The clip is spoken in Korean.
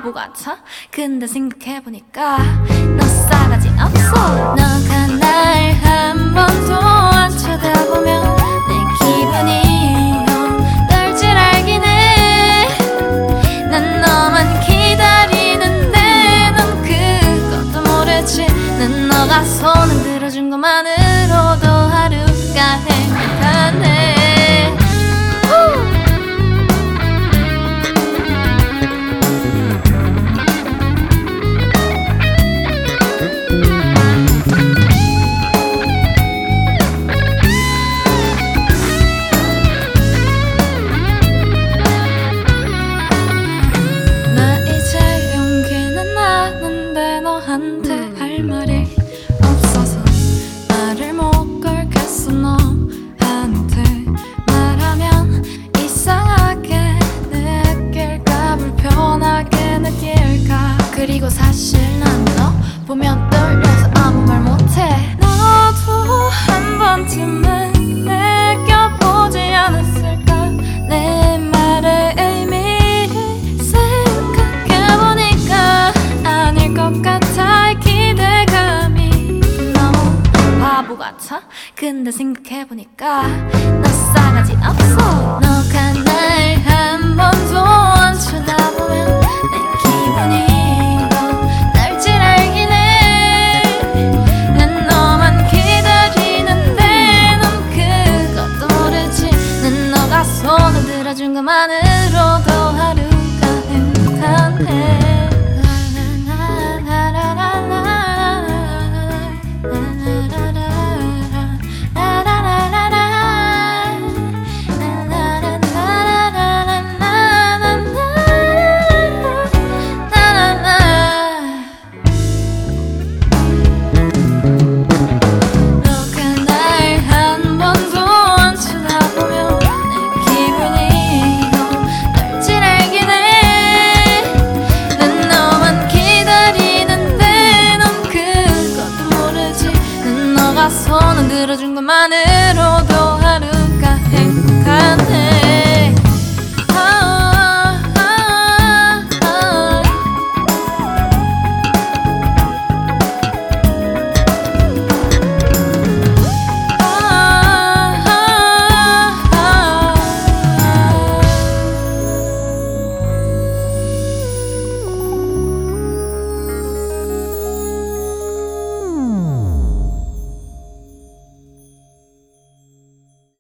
바보 같아? 근데 생각해보니까 너 싸가지 없어. 너가 날 한 번도 안 쳐다보면 내 기분이 어떨 줄 알긴 해. 난 너만 기다리는데 넌 그것도 모르지. 난 너가 손을 들어준 것만으로도 하루가 행복하네. 너한테 할 말이 없어서 말을 못 걸겠어. 너한테 말하면 이상하게 느낄까 불편하게 느낄까. 그리고 사실 난 너 보면 떨려서 아무 말 못해. 너도 한 번쯤은 느껴보지 않았을까. 내 말의 의미를 생각해보니까 아닐 것 같아. 기대감이 너무 바보 같아? 근데 생각해보니까 너 싸가지 없어. 너가 날 한 번도 안 쳐다보면 내 기분이 어떨 줄 알긴 해. 난 너만 기다리는데 넌 그것도 모르지. 난 너가 손을 들어준 것만으로도 하루가 행복하네. 손은 들어준 것만은